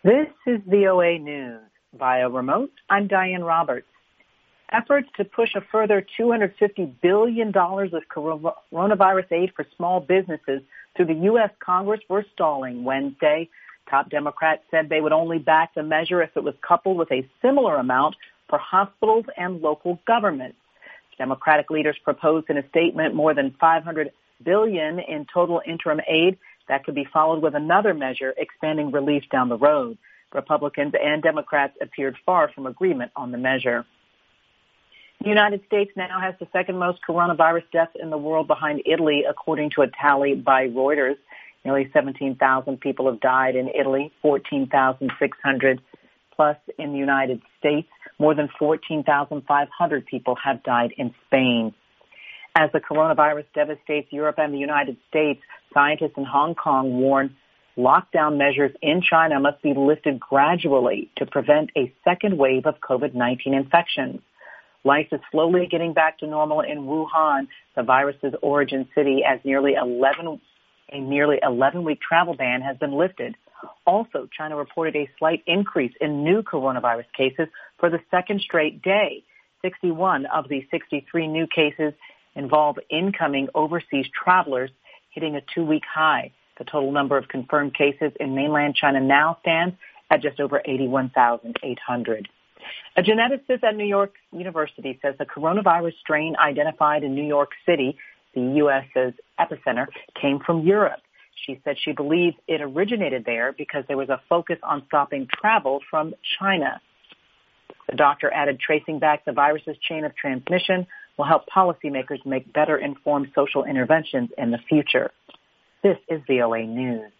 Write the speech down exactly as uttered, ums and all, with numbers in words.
This is V O A News. Via remote, I'm Diane Roberts. Efforts to push a further two hundred fifty billion dollars of coronavirus aid for small businesses through the U S Congress were stalling Wednesday. Top Democrats said they would only back the measure if it was coupled with a similar amount for hospitals and local governments. Democratic leaders proposed in a statement more than five hundred billion dollars in total interim aid that could be followed with another measure expanding relief down the road. Republicans and Democrats appeared far from agreement on the measure. The United States now has the second most coronavirus deaths in the world behind Italy, according to a tally by Reuters. Nearly seventeen thousand people have died in Italy, fourteen thousand six hundred plus in the United States. More than fourteen thousand five hundred people have died in Spain. As the coronavirus devastates Europe and the United States, scientists in Hong Kong warn lockdown measures in China must be lifted gradually to prevent a second wave of COVID nineteen infections. Life is slowly getting back to normal in Wuhan, the virus's origin city, as nearly eleven, a nearly eleven-week travel ban has been lifted. Also, China reported a slight increase in new coronavirus cases for the second straight day. sixty-one of the sixty-three new cases involve incoming overseas travelers, hitting a two-week high. The total number of confirmed cases in mainland China now stands at just over eighty-one thousand eight hundred. A geneticist at New York University says the coronavirus strain identified in New York City, the U S's epicenter, came from Europe. She said she believes it originated there because there was a focus on stopping travel from China. The doctor added tracing back the virus's chain of transmission will help policymakers make better informed social interventions in the future. This is V O A News.